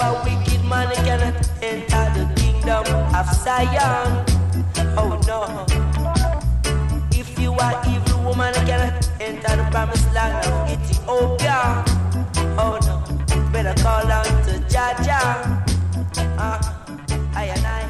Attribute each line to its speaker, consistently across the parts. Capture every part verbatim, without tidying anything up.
Speaker 1: are wicked man, you cannot enter the kingdom of Zion. Oh no. If you are evil woman, you cannot enter the promised land of Ethiopia. Oh no. Better call out to Jaja. Uh, I and I.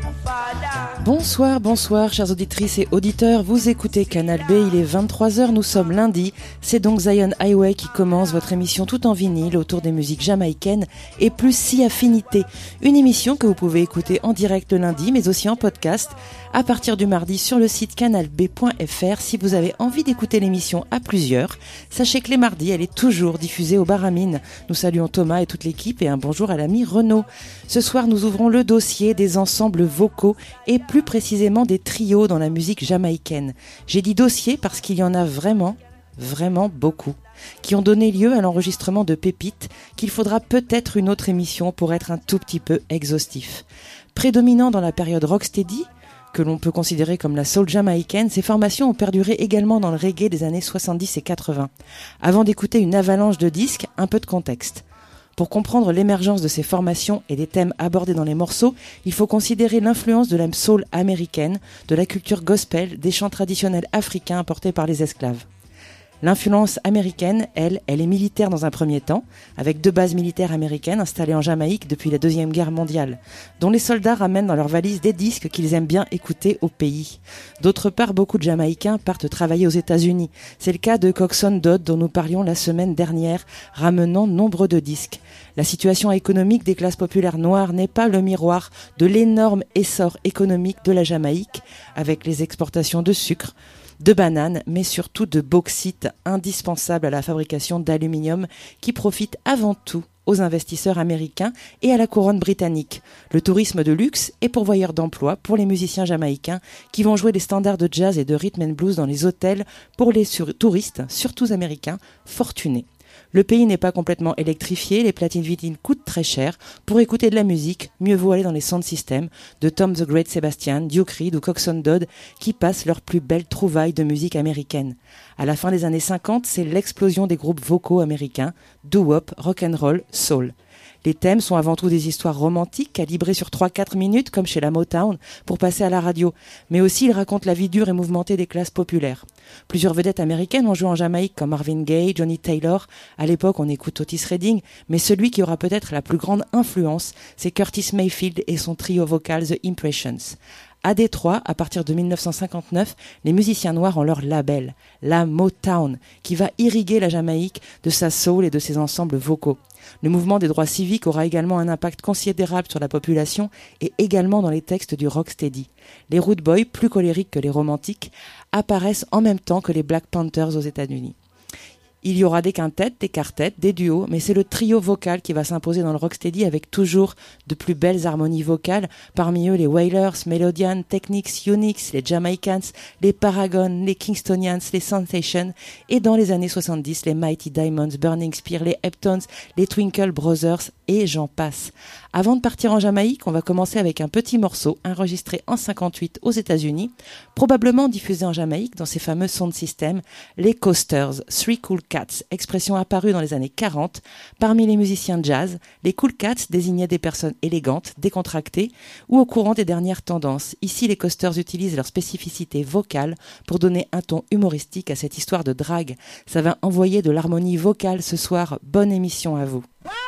Speaker 2: Bonsoir, bonsoir, chères auditrices et auditeurs, vous écoutez Canal B, il est vingt-trois heures, nous sommes lundi, c'est donc Zion Highway qui commence votre émission tout en vinyle autour des musiques jamaïcaines et plus si affinités. Une émission que vous pouvez écouter en direct le lundi, mais aussi en podcast, à partir du mardi sur le site canal b point f r. Si vous avez envie d'écouter l'émission à plusieurs, sachez que les mardis, elle est toujours diffusée au Bar à Mine. Nous saluons Thomas et toute l'équipe et un bonjour à l'ami Renaud. Ce soir, nous ouvrons le dossier des ensembles vocaux et plus précisément des trios dans la musique jamaïcaine. J'ai dit dossier parce qu'il y en a vraiment, vraiment beaucoup, qui ont donné lieu à l'enregistrement de pépites qu'il faudra peut-être une autre émission pour être un tout petit peu exhaustif. Prédominant dans la période rocksteady, que l'on peut considérer comme la soul jamaïcaine, ces formations ont perduré également dans le reggae des années soixante-dix et quatre-vingts. Avant d'écouter une avalanche de disques, un peu de contexte. Pour comprendre l'émergence de ces formations et des thèmes abordés dans les morceaux, il faut considérer l'influence de la soul américaine, de la culture gospel, des chants traditionnels africains apportés par les esclaves. L'influence américaine, elle, elle est militaire dans un premier temps, avec deux bases militaires américaines installées en Jamaïque depuis la Deuxième Guerre mondiale, dont les soldats ramènent dans leurs valises des disques qu'ils aiment bien écouter au pays. D'autre part, beaucoup de Jamaïcains partent travailler aux États-Unis. C'est le cas de Coxsone Dodd dont nous parlions la semaine dernière, ramenant nombre de disques. La situation économique des classes populaires noires n'est pas le miroir de l'énorme essor économique de la Jamaïque, avec les exportations de sucre, de bananes, mais surtout de bauxite, indispensable à la fabrication d'aluminium, qui profite avant tout aux investisseurs américains et à la couronne britannique. Le tourisme de luxe est pourvoyeur d'emploi pour les musiciens jamaïcains qui vont jouer des standards de jazz et de rhythm and blues dans les hôtels pour les sur- touristes, surtout américains, fortunés. Le pays n'est pas complètement électrifié, les platines vinyles coûtent très cher. Pour écouter de la musique, mieux vaut aller dans les sound systems de Tom the Great Sebastian, Duke Reed ou Coxsone Dodd qui passent leurs plus belles trouvailles de musique américaine. À la fin des années cinquante, c'est l'explosion des groupes vocaux américains, doo-wop, rock'n'roll, soul. Les thèmes sont avant tout des histoires romantiques, calibrées sur trois à quatre minutes, comme chez la Motown, pour passer à la radio. Mais aussi, ils racontent la vie dure et mouvementée des classes populaires. Plusieurs vedettes américaines ont joué en Jamaïque, comme Marvin Gaye, Johnny Taylor. À l'époque, on écoute Otis Redding, mais celui qui aura peut-être la plus grande influence, c'est Curtis Mayfield et son trio vocal The Impressions. À Détroit, à partir de dix-neuf cent cinquante-neuf, les musiciens noirs ont leur label, la Motown, qui va irriguer la Jamaïque de sa soul et de ses ensembles vocaux. Le mouvement des droits civiques aura également un impact considérable sur la population et également dans les textes du rocksteady. Les Rude Boys, plus colériques que les romantiques, apparaissent en même temps que les Black Panthers aux États-Unis. Il y aura des quintettes, des quartettes, des duos, mais c'est le trio vocal qui va s'imposer dans le rocksteady avec toujours de plus belles harmonies vocales, parmi eux les Wailers, Melodian, Technics, Unix, les Jamaicans, les Paragon, les Kingstonians, les Sensations, et dans les années soixante-dix, les Mighty Diamonds, Burning Spear, les Heptones, les Twinkle Brothers, et j'en passe. Avant de partir en Jamaïque, on va commencer avec un petit morceau enregistré en cinquante-huit aux États-Unis, probablement diffusé en Jamaïque dans ces fameux sound systems, les Coasters, Three Cool Cats, expression apparue dans les années quarante. Parmi les musiciens de jazz, les Cool Cats désignaient des personnes élégantes, décontractées ou au courant des dernières tendances. Ici, les Coasters utilisent leur spécificité vocale pour donner un ton humoristique à cette histoire de drague. Ça va envoyer de l'harmonie vocale ce soir. Bonne émission à vous.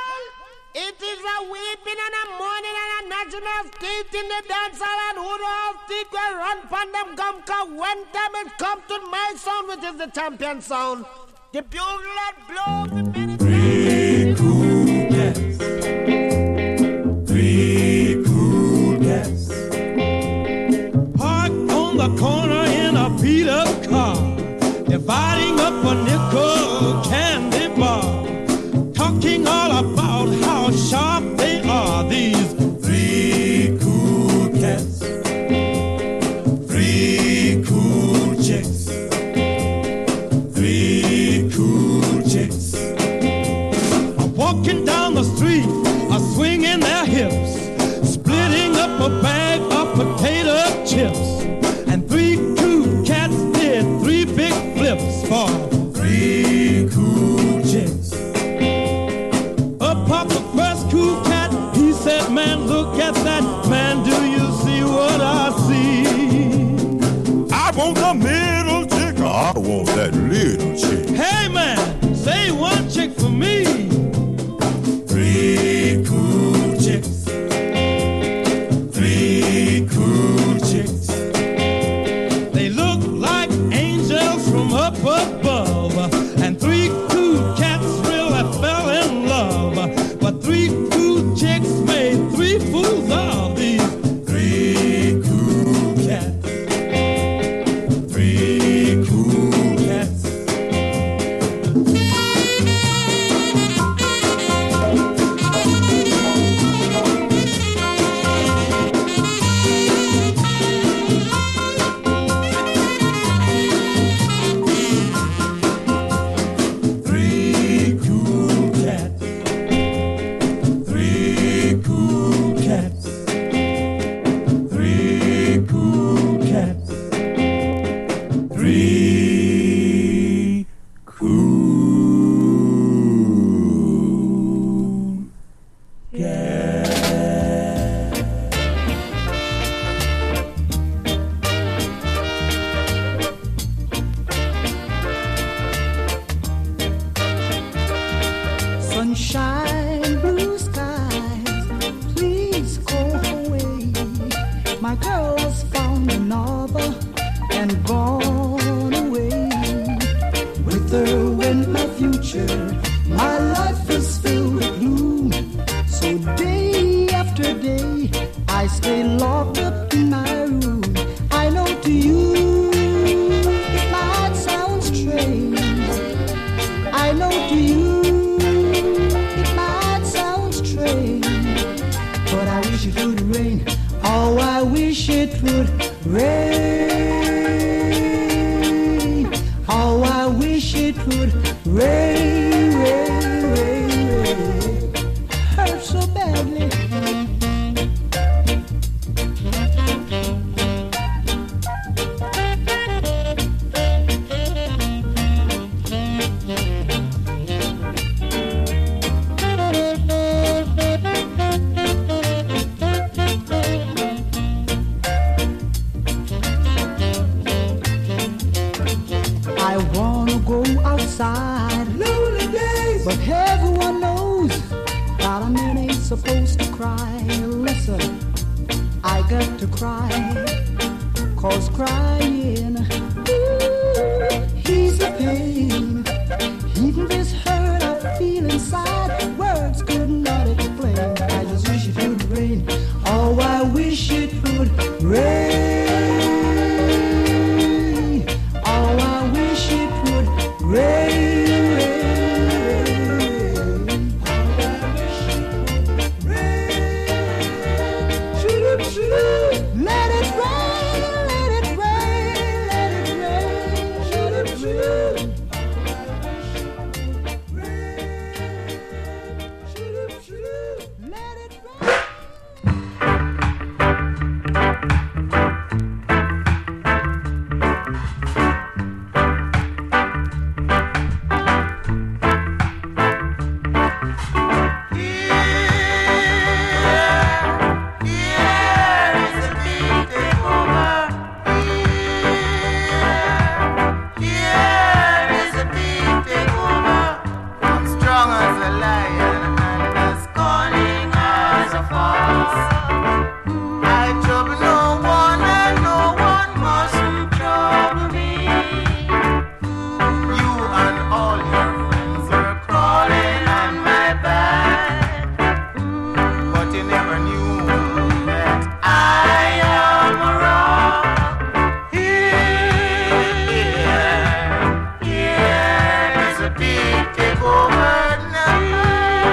Speaker 1: It is a weeping and a mourning and a gnashing of teeth in the dance hall, and who know how teeth will run from them come, cause when time it come to my sound, which is the champion sound, the bugle that blows the many
Speaker 3: Three cool cats, three cool cats, parked on the corner in a beat-up car, dividing up a nickel candy bar, talking all about how sharp they are, these three cool cats, three cool chicks, three cool chicks, walking down the street, a swinging their hips, splitting up a bag of potato chips, and three cool cats did three big flips for three cool chicks. Up popped the first cool cat, look at that man, do you see what I see?
Speaker 4: I want the middle chick, I want that little chick.
Speaker 3: Hey man, say one chick for me.
Speaker 4: Three cool chicks, three cool chicks.
Speaker 3: They look like angels from up above, and three cool cats really fell in love. But three cool chicks made three fools of these three cool cats. Three cool cats. Three cool cats. Three cool cats. Three cool cats. Three cool cats.
Speaker 5: Sunshine, blue skies, please go away. My girl has found another and gone away. With her went my future, my life is filled with gloom. So day after day, I stay locked up in my room. I know to you it might sound strange. I know to you it might sound strange, but I wish it would rain. Oh, I wish it would rain. Oh, I wish it would rain, rain, rain, rain. Hurts so badly. I wanna go outside, lonely days, but everyone knows that a man ain't supposed to cry. Listen, I got to cry, cause crying, ooh, he's the pain. Even this hurt I feel inside, words could not explain. I just wish it would rain. Oh, I wish it would rain. Oh, I wish it would rain, rain, rain. Oh, I wish it would rain. Shoot, shoot. Let it rain, let it rain, let it rain. Shoot, shoot. Oh, I wish it would rain. Shoot, shoot. Let it rain.
Speaker 6: Take over now.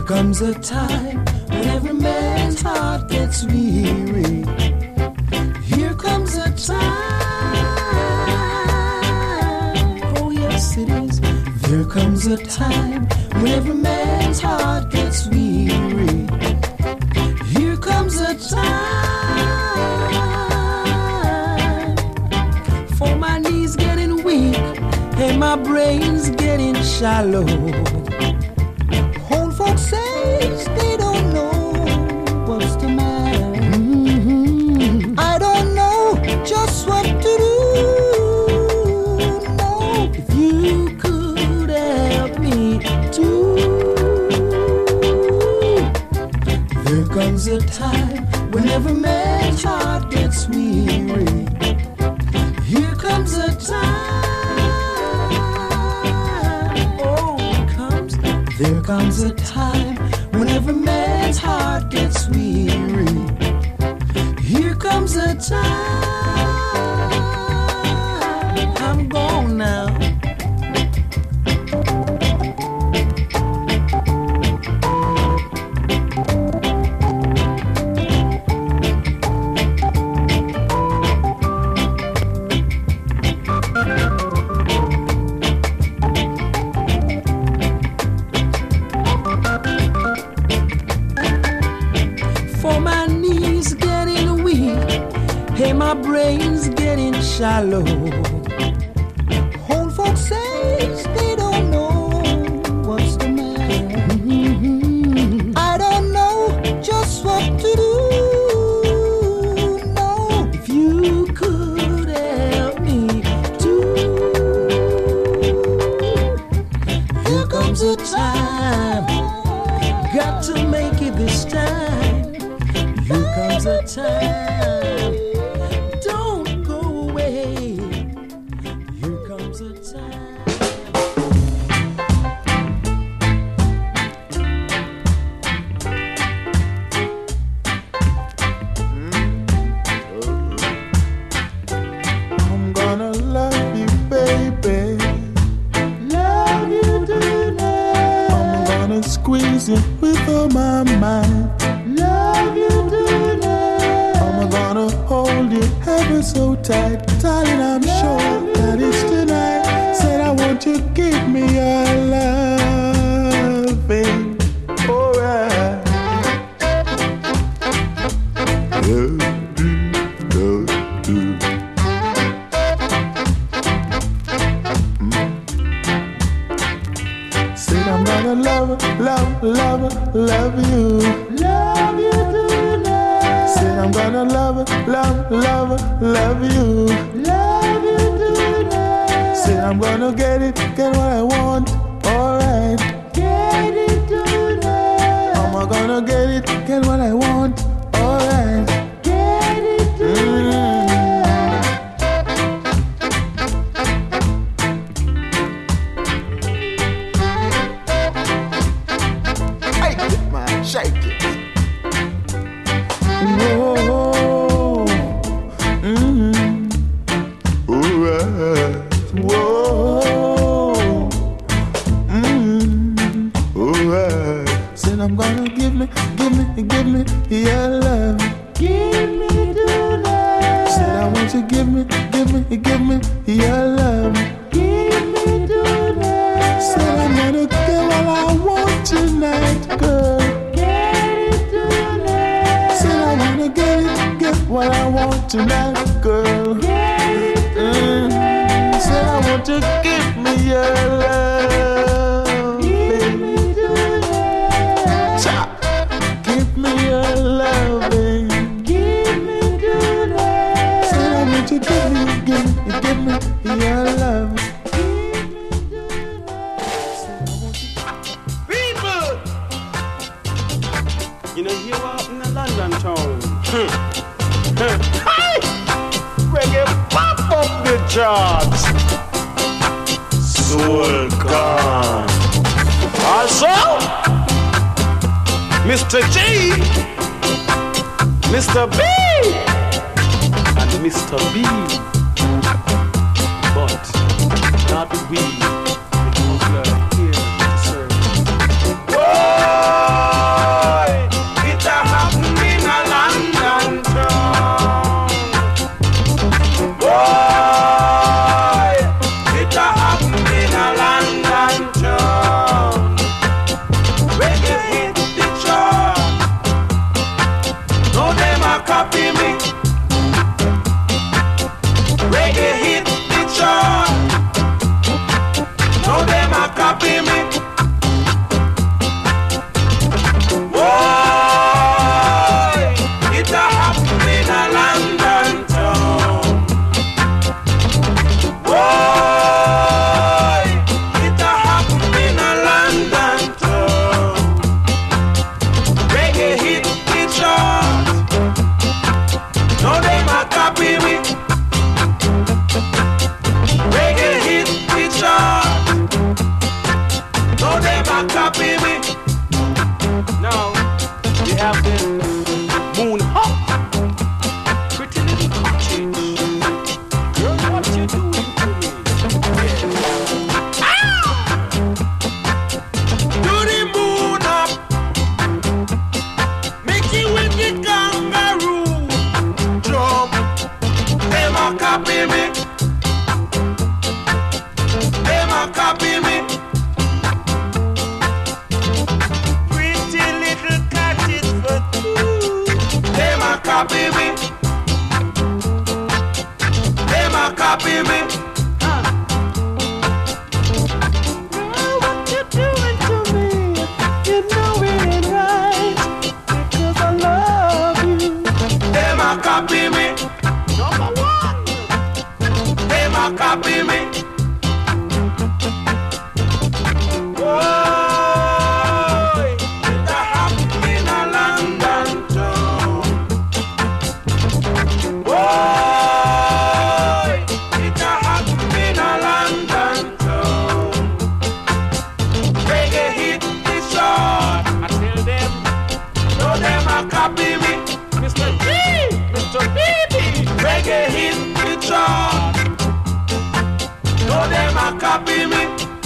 Speaker 5: comes a time when every man's heart gets weary. Here comes a time, oh yes it is. There comes a time when every man's heart gets weary. Here comes a time for my knees getting weak and my brain's getting shallow. Old folks say they don't know what's the matter. Mm-hmm. I don't know just what to do. No, if you could help me too. There comes a time when every man's heart gets weary. Here comes a time. There comes a time when every man's heart gets weary. Here comes a time. I'm gone now. My brain's getting shallow. Old folks say they don't know what's the matter. Mm-hmm. I don't know just what to do. No, if you could help me too. Here comes a time, got to make it this time. Here comes a time.
Speaker 4: With all my mind,
Speaker 5: love you tonight.
Speaker 4: I'm gonna hold you ever so tight, darling. I'm love sure that it's tonight. Said I want you to give me your loving, alright. Yeah, do, do, do. I'm gonna love, love, love, love you.
Speaker 5: Love you tonight.
Speaker 4: Said I'm gonna love, love, love, love you.
Speaker 5: Love you tonight.
Speaker 4: Said I'm gonna get it, get what I want, alright.
Speaker 5: Get it tonight.
Speaker 4: I'm gonna get it, get what I want, alright.
Speaker 5: Get it tonight.
Speaker 4: Shake it. Whoa, mm-hmm. Alright. Whoa, mm-hmm. Alright. Said I'm gonna give me, give me, give me your love.
Speaker 5: Give me tonight.
Speaker 4: Said I want you to give me, give me, give me your love.
Speaker 5: Give me tonight.
Speaker 4: Said I'm gonna get what I want tonight, girl. What I want tonight, girl. Mm. Said I want to give me your love.
Speaker 5: Give me tonight.
Speaker 4: Chop. Give me your loving.
Speaker 5: Give me tonight.
Speaker 4: Said I want to give me, give me, give me your love.
Speaker 6: People, you know you out in the London town. Hmm. Hey! Reggae pop up the charts. Soul gone. Also, Mister G, Mister B, and Mister B. But not we, because we're here to serve. Whoa! a copy me. Now you have the moon hop. Pretty little cottage. Girl, what you doing to me? Yeah. Ah! Do the moon up. Make it with the kangaroo. Jump. Them a copy me. Them a copy me. Pretty little cottage for two. Them a copy me. Them a copy me. Huh. Girl, what you doing to me? You know it ain't right. Because I love you. Them a copy me. Number one. Them a copy me. Boy, it a happen in a London town. Boy, it a happen in a London town. Reggae hit the shot. I tell them, show them a copy me. Mister G, Mister B B. Reggae hit the shot. Show them a copy me.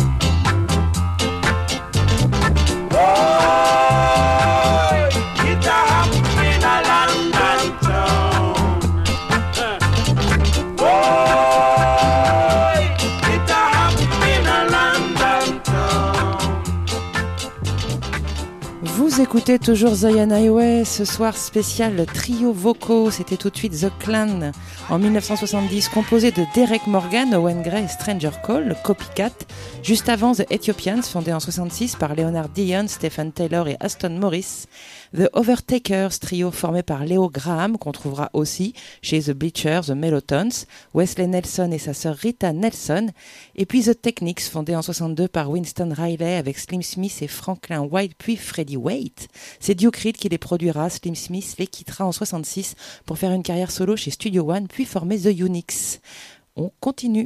Speaker 6: Boy, it a happen in a London town. Boy, it a happen in a London town.
Speaker 2: Vous écoutez toujours Zion Highway, ce soir spécial trio vocaux, c'était tout de suite The Clan en dix-neuf cent soixante-dix, composé de Derek Morgan, Owen Gray et Stranger Call, Copycat. Juste avant, The Ethiopians, fondé en soixante-six par Leonard Dion, Stephen Taylor et Aston Morris. The Overtakers, trio formé par Leo Graham, qu'on trouvera aussi chez The Bleachers, The Mellotons, Wesley Nelson et sa sœur Rita Nelson. Et puis The Technics, fondé en soixante-deux par Winston Riley avec Slim Smith et Franklin White, puis Freddie Waite. C'est Duke Reed qui les produira. Slim Smith les quittera en soixante-six pour faire une carrière solo chez Studio One, puis former The Unix. On continue.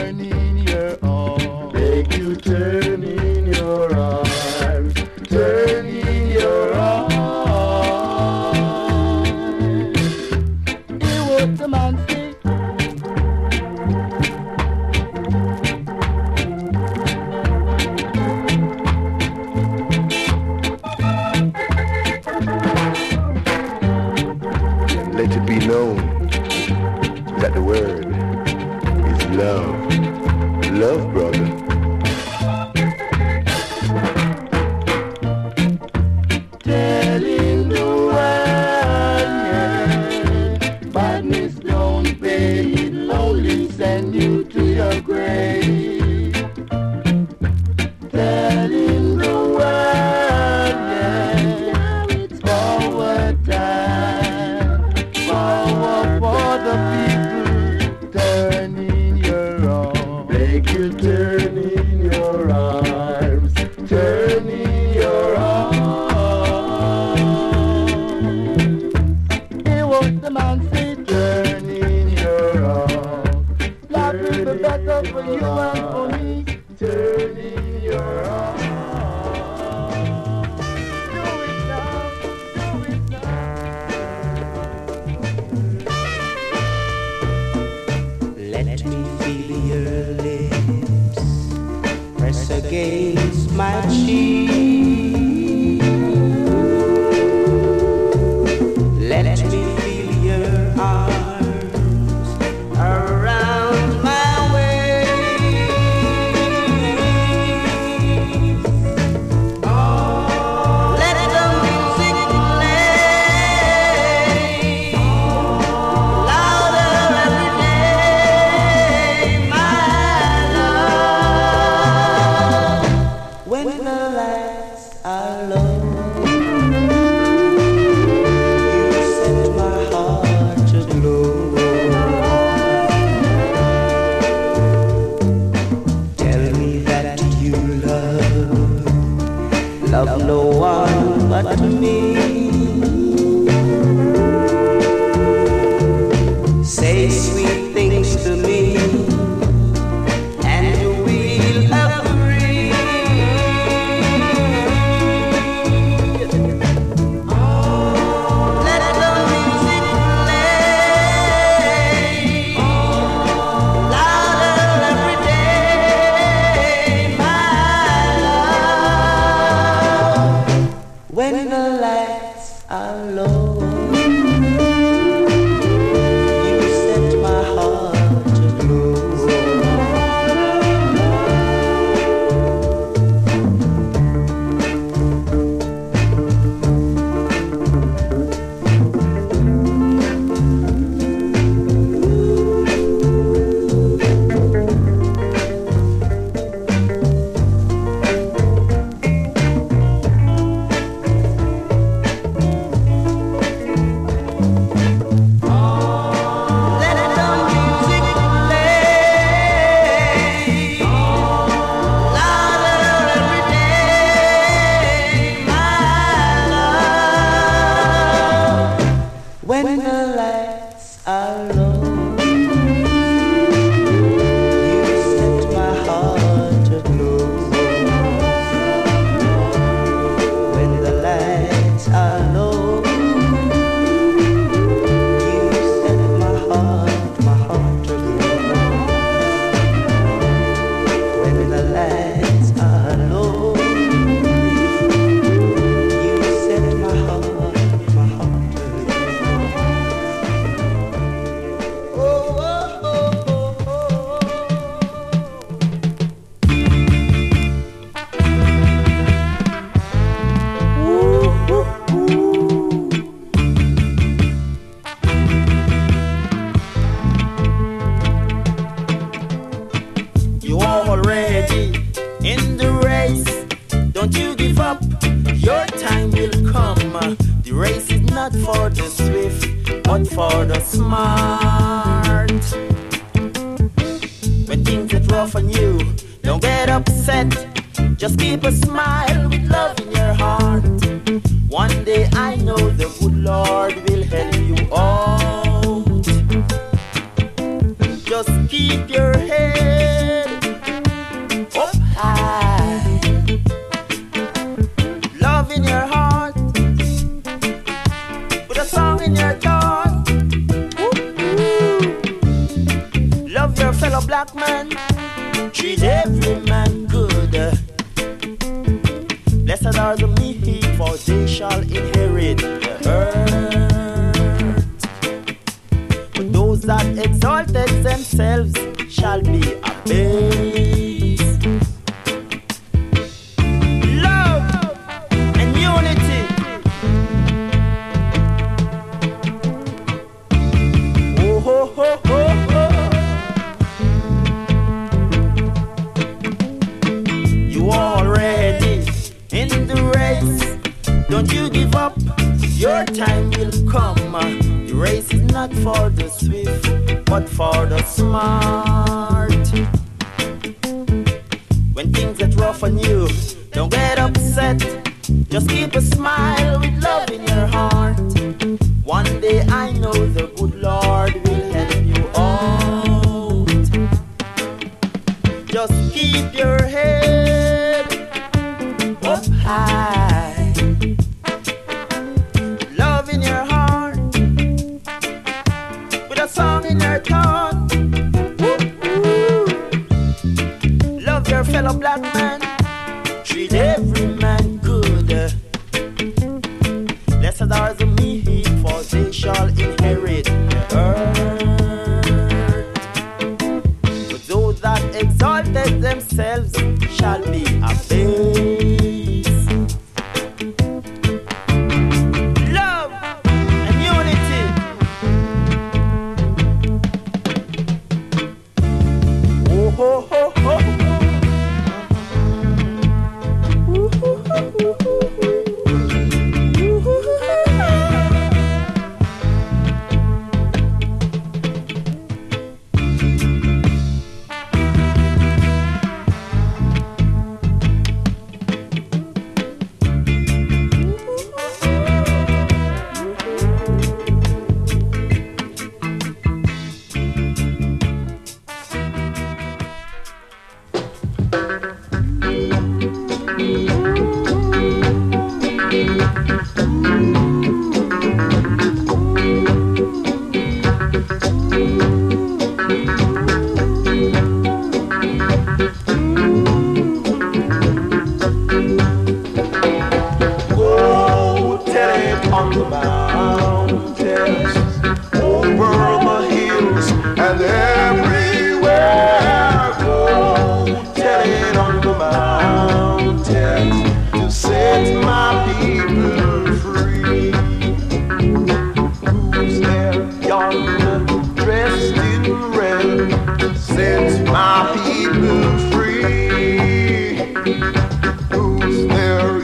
Speaker 4: Turn in your arms, turn
Speaker 6: Fellow black man, treat every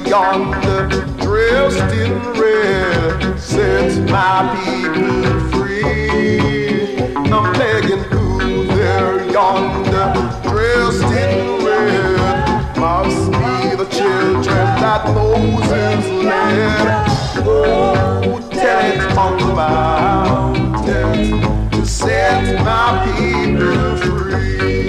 Speaker 4: yonder, dressed in red, set my people free. I'm begging who there yonder, dressed in red, must be the children that Moses led. Oh, tell it on the mountain to set my people free.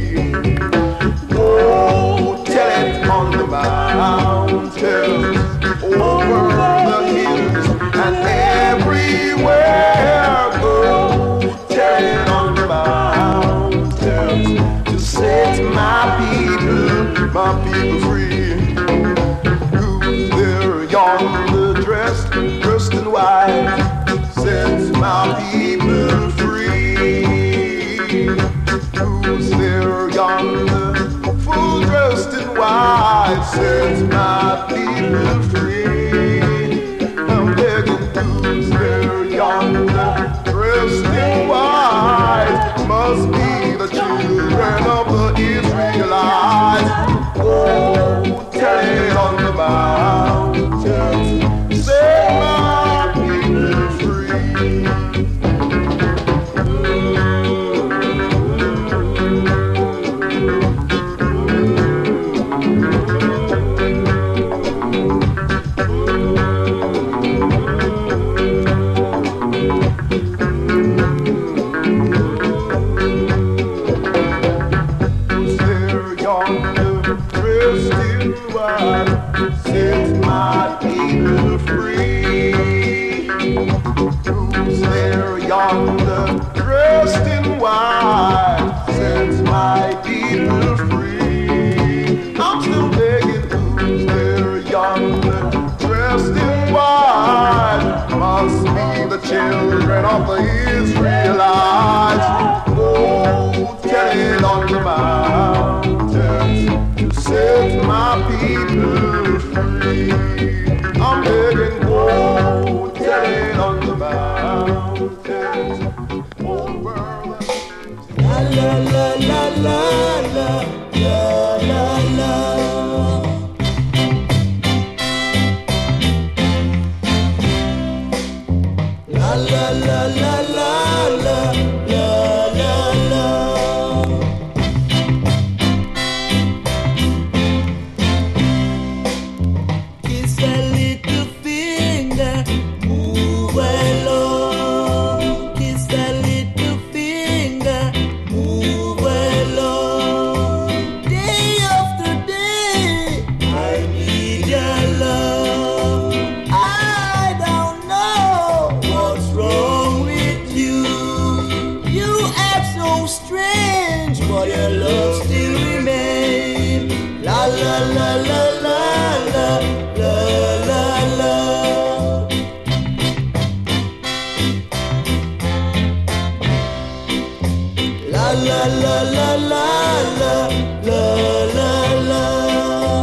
Speaker 4: Oh, tell it on the mountains, over the hills and everywhere. Go, tell it on the mountains to set my people, my people free. Who's there yonder dressed, dressed in white, set my people free. Who's there yonder, full dressed in white, set my people free. I'm begging, who's there yonder, dressed in white, must be the children of the Israelites. Oh, tell it on the mountains, set my people free. Set my people free. Who's there yonder, dressed in white, set my people free. I'm still begging, who's there yonder, dressed in white, must be the children of the Israelites. Oh, tell it on the mountains to set my people free. I'm begging, oh, tell it on the mountains, over the la la la la la la la la. La la la la la la la la la. Kiss a little finger, move along. Kiss a little finger, move along. Day after day, I need your love. I don't know what's wrong with you. You act so strange, but your love still remains. La la la la la la la la la. La la la la la la la la la.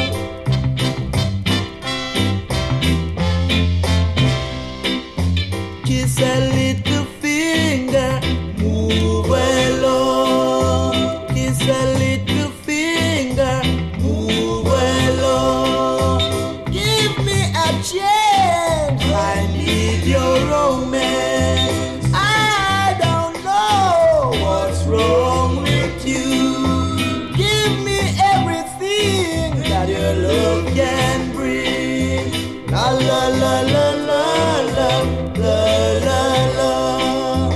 Speaker 4: Kiss a little finger, move along. Kiss a little finger, move along. Give me a chance, I need your romance. I don't know what's wrong with you. Give me everything that your love can bring. La la la la la la la la la.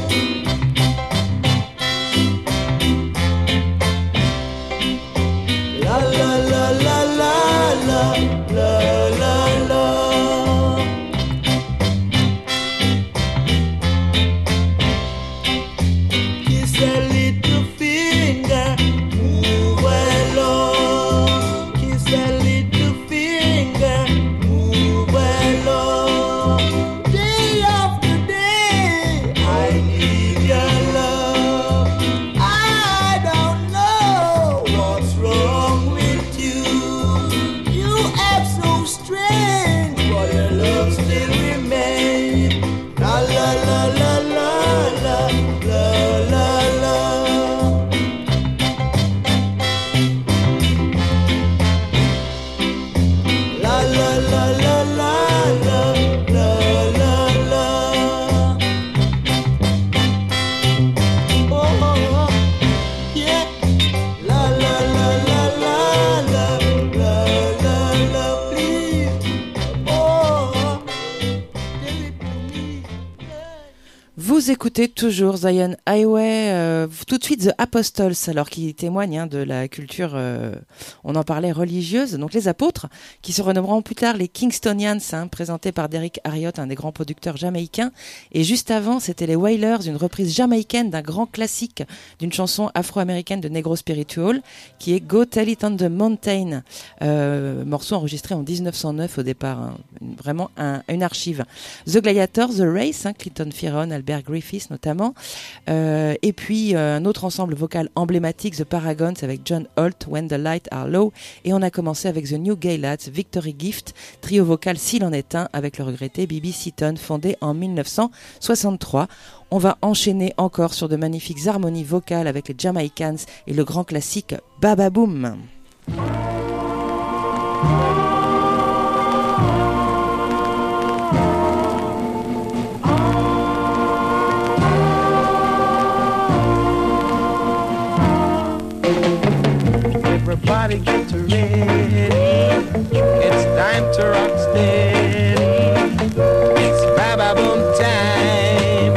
Speaker 4: La la la la la la la la la. Kiss a little finger, move along. Kiss a little finger, move along. Day after day, I need your love. I don't know what's wrong with you. You act so strange.
Speaker 2: Vous écoutez toujours Zion Highway, euh, tout de suite The Apostles, alors qui témoignent hein, de la culture, euh, on en parlait, religieuse, donc les apôtres, qui se renommeront plus tard les Kingstonians, hein, présentés par Derrick Harriott, un des grands producteurs jamaïcains. Et juste avant, c'était les Wailers, une reprise jamaïcaine d'un grand classique d'une chanson afro-américaine de Negro Spiritual, qui est Go Tell It on the Mountain, euh, morceau enregistré en dix-neuf cent neuf au départ, hein, vraiment un, une archive. The Gladiators, The Race, hein, Clinton Fearon, Albert Griffiths notamment, euh, et puis euh, un autre ensemble vocal emblématique, The Paragons avec John Holt, When the Lights Are Low, et on a commencé avec The New Gay Lads, Victory Gift, trio vocal s'il en est un, avec le regretté B B Seaton, fondé en dix-neuf cent soixante-trois. On va enchaîner encore sur de magnifiques harmonies vocales avec les Jamaicans et le grand classique Baba Boom.
Speaker 4: Everybody get ready. It's time to rock steady. It's Baba Boom time.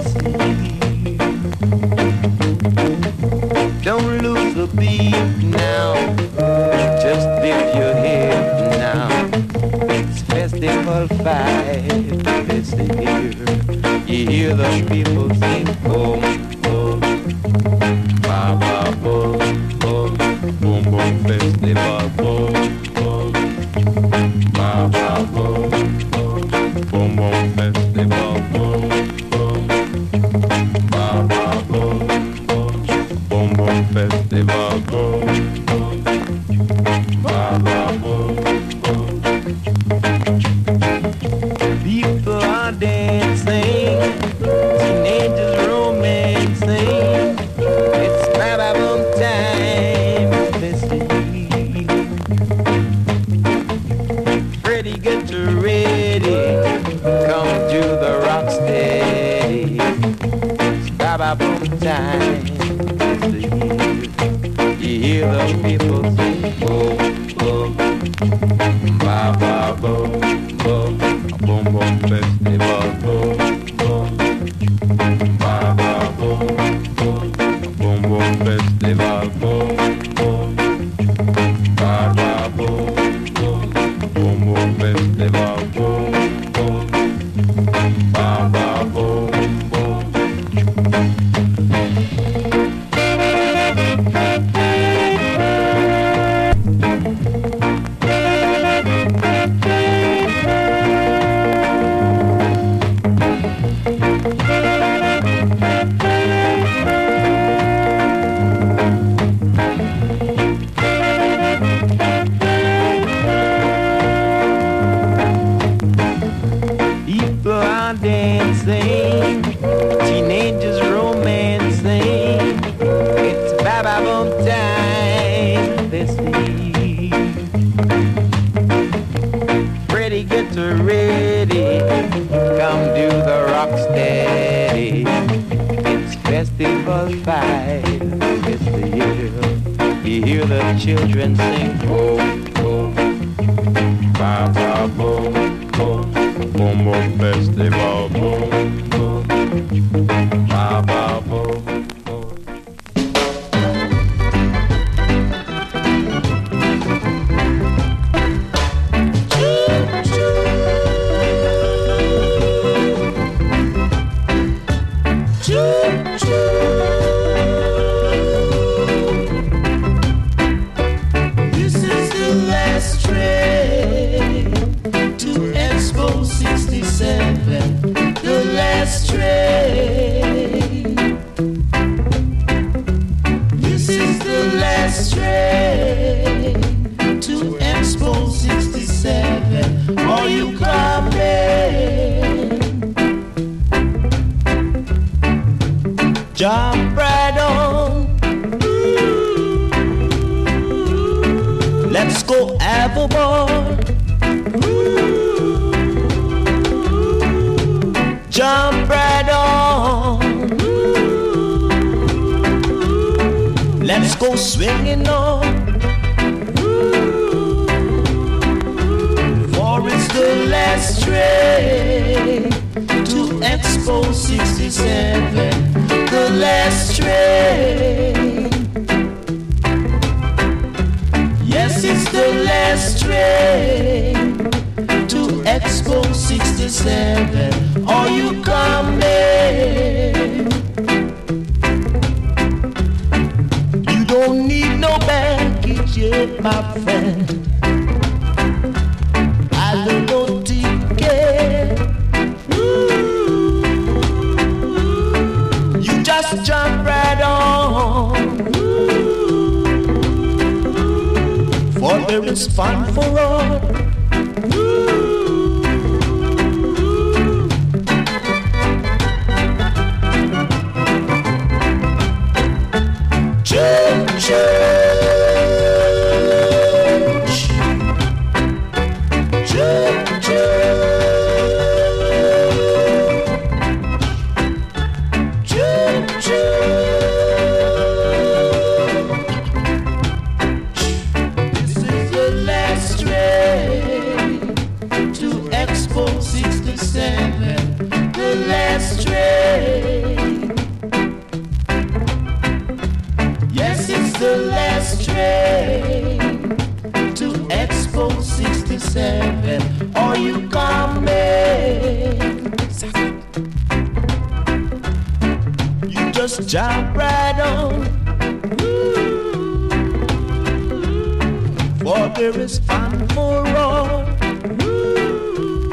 Speaker 4: Don't lose the beat now. Just dip your head now. It's festival five this year. You hear the people sing boom, boom, Baba Boom. Boom boom festival, boom boom, Baba boom boom, boom boom festival, boom boom, Baba boom boom, boom boom festival, boom boom, Baba boom boom. People are dancing, teenagers romancing. It's Baba Boom time. Get ready, come to the rock steady. It's Baba Boom time. You hear the people sing boom, boom, Baba boom, boom, boom boom festival, boom, boom, Baba boom, boom, boom boom festival, boom, boom, Baba boom. Boom boom festival, boom boom, Baba boom boom. Dancing, teenagers romancing. It's Baba Boom time this year. Ready, get ready, come do the rock steady. It's festival five this year. You hear the children sing boom, boom, Baba boom, boom. Boom boom festival, boom boom, Baba boom boom. This is the last train to Expo sixty-seven, the last train. This is the last train to Expo sixty-seven. Are you coming? Jump right on. Let's go have a ball. Jump right on. Let's go swinging on. For it's the last train to Expo sixty-seven, the last train. Yes, it's the last train to Expo sixty-seven. Are you coming? You don't need no baggage yet, my friend. I don't know ticket. Ooh. You just jump right on. Ooh. For there is fun for all. Church, church, church. This is the last train to Expo sixty-seven. The last train. Yes, it's the last train to Expo sixty-seven. Are you coming? You just jump right on. Ooh. For there is fun for all. Ooh.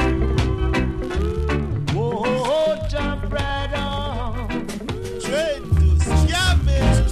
Speaker 4: Oh, jump right on. Train to Scammell.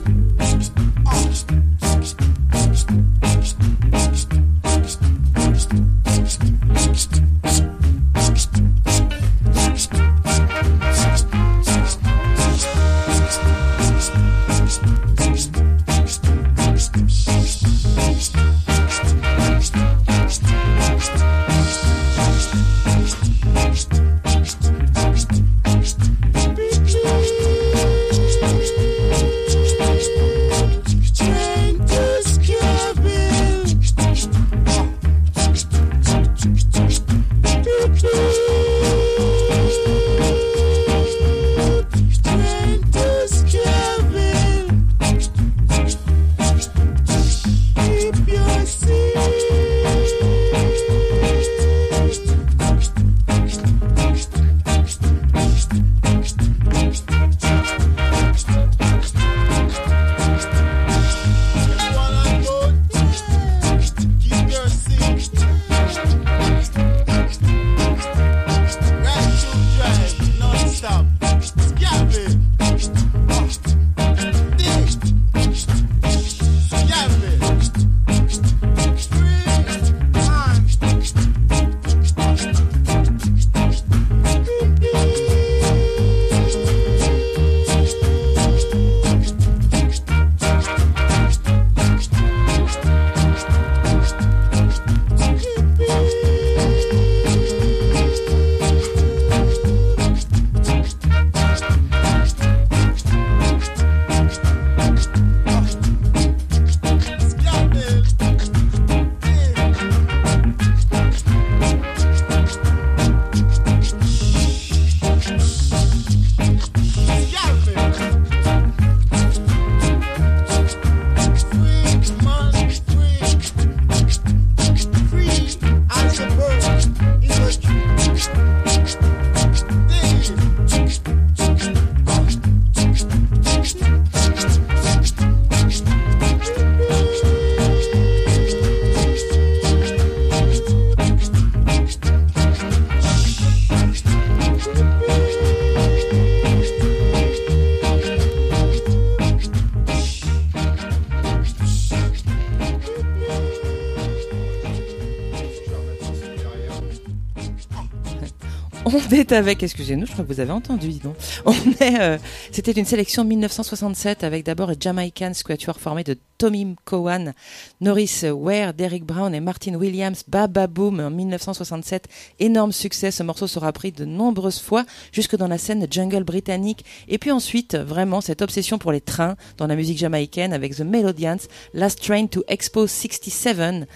Speaker 2: On est avec, excusez-nous, je crois que vous avez entendu, dis donc. On est, euh, c'était une sélection de dix-neuf cent soixante-sept avec d'abord un Jamaican quatuor formé de Tommy Cowan, Norris Ware, Derrick Brown et Martin Williams. Baba Boom en dix-neuf cent soixante-sept, énorme succès. Ce morceau sera pris de nombreuses fois jusque dans la scène jungle britannique. Et puis ensuite, vraiment cette obsession pour les trains dans la musique jamaïcaine avec The Melodians, Last Train to Expo sixty-seven.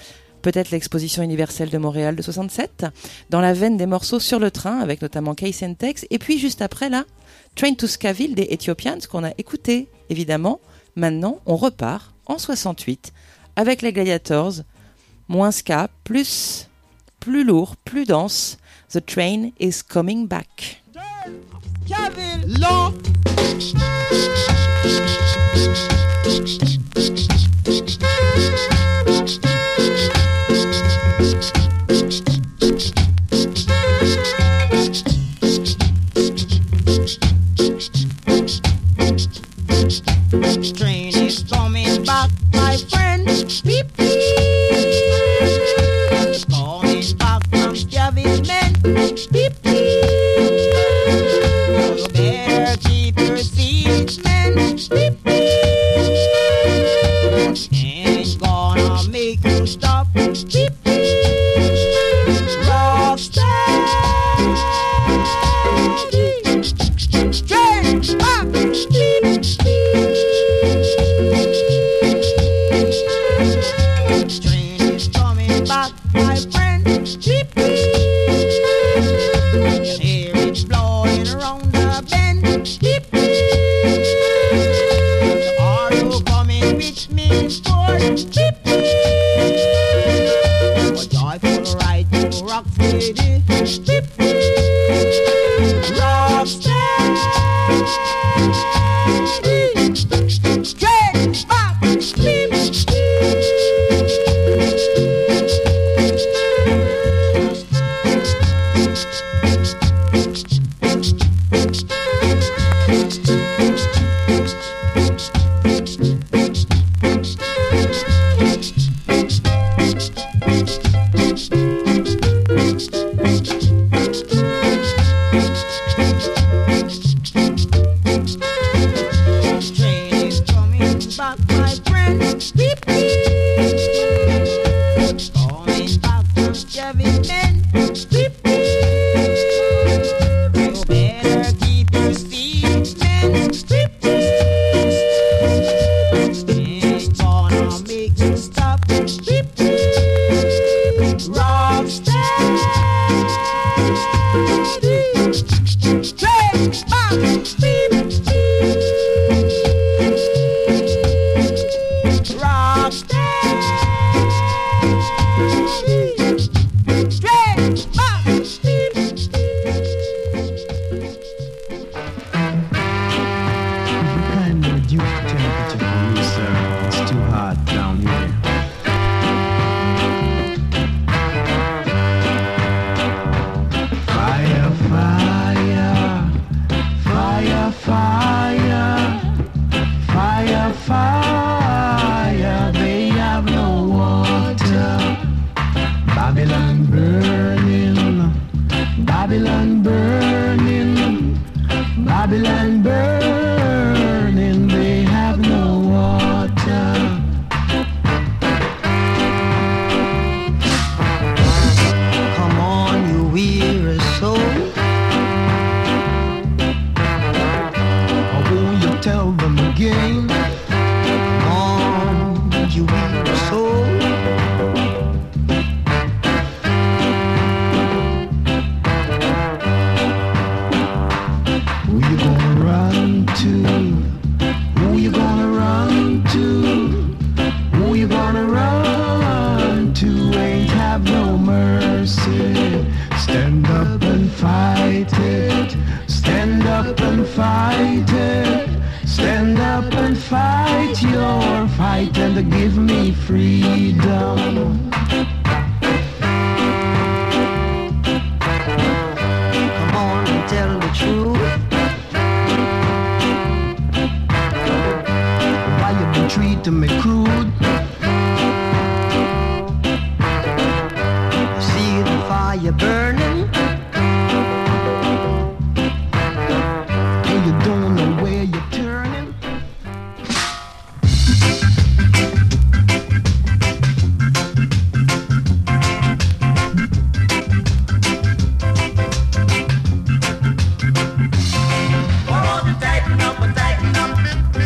Speaker 2: peut-être l'exposition universelle de Montréal de soixante-sept, dans la veine des morceaux sur le train, avec notamment Case and Tex, et puis juste après là, Train to Skaville des Ethiopians qu'on a écouté, évidemment. Maintenant, on repart en soixante-huit avec les Gladiators, moins ska, plus, plus lourd, plus dense. The Train is Coming Back.
Speaker 6: Skaville, Law.
Speaker 5: Train is coming back, my friend. Beep, beep. Coming back from Skaville, men. Beep, beep. You better keep your seats, men. Beep, beep. Ain't gonna make you stop. Beep, beep. Rocksteady. Train back. Beep, beep. My friend, beep, beep. You hear it blowing around the bend, beep, beep. Are you coming with me, boy? Beep, beep. A joyful ride to Rock City, beep, beep. Rocksteady. Straight back, beep, beep.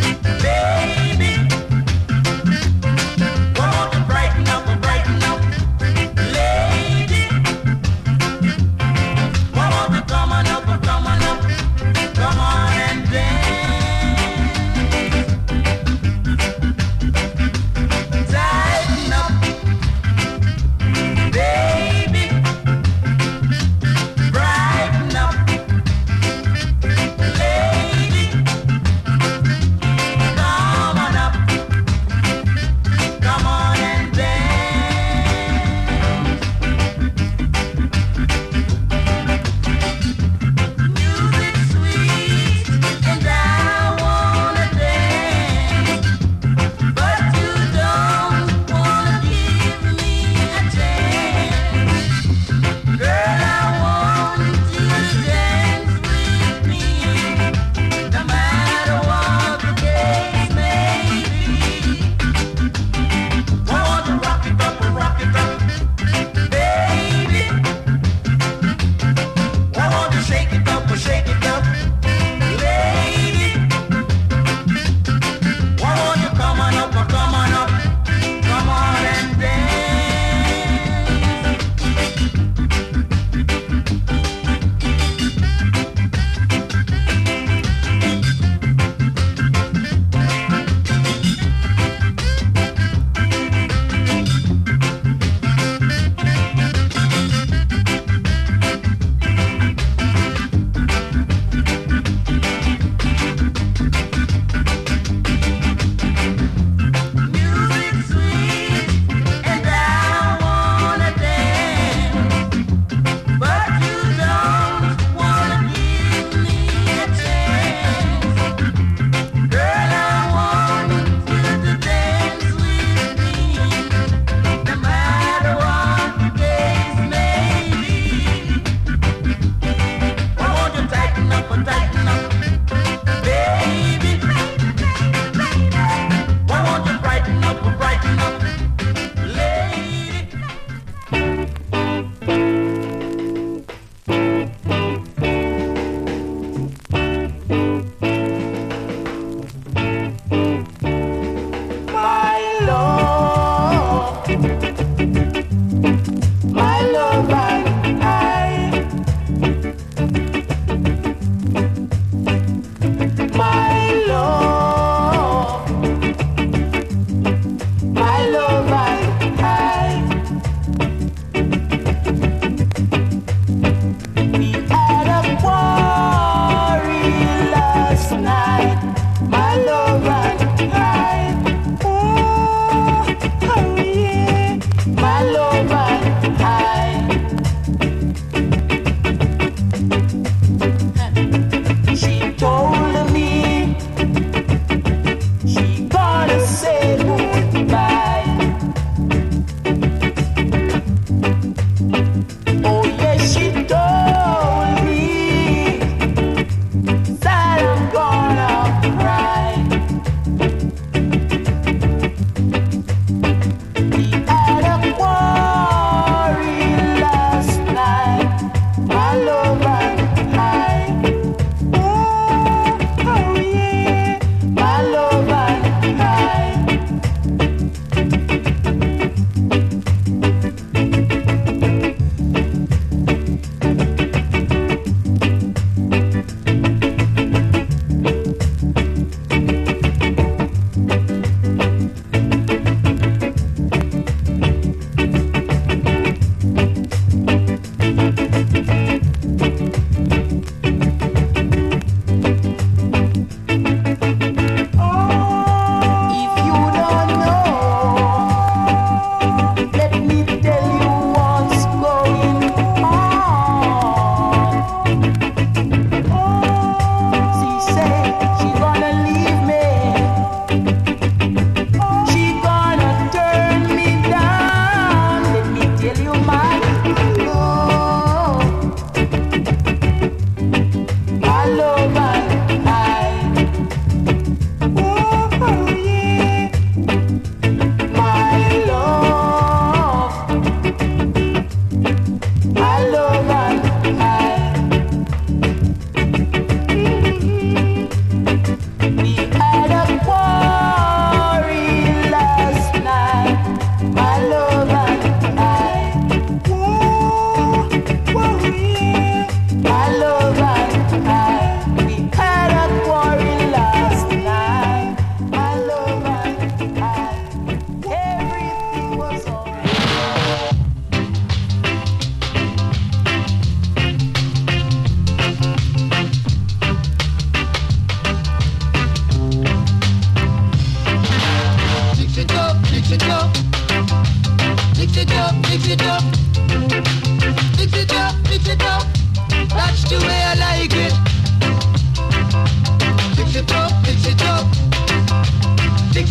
Speaker 6: Baby,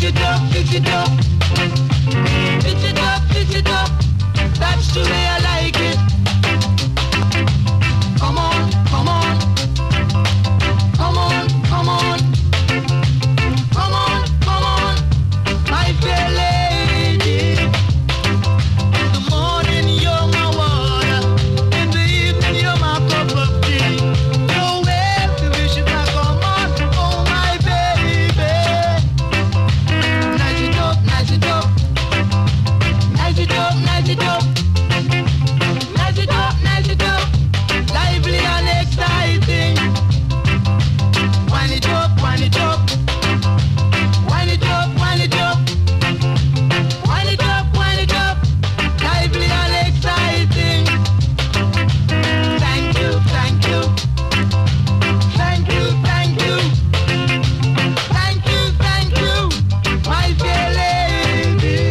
Speaker 7: it up, fix it up. Fix it up, fix it up. That's the way I like it. Come on, come on. Come on, come on. Come on, come on. My fair lady. In the morning you're my water. In the evening you're my cup of tea. No way to wish it back. Come on, oh my baby. Nice it up, nice it up. Nice it up, nice it up. Nice it up, nice it up. Lively and exciting. Wind it up, wind it up. Wind it up, wind it up. Wind it up, wind it up. Lively and exciting. Thank you, thank you. Thank you, thank you. Thank you, thank you. My fair lady.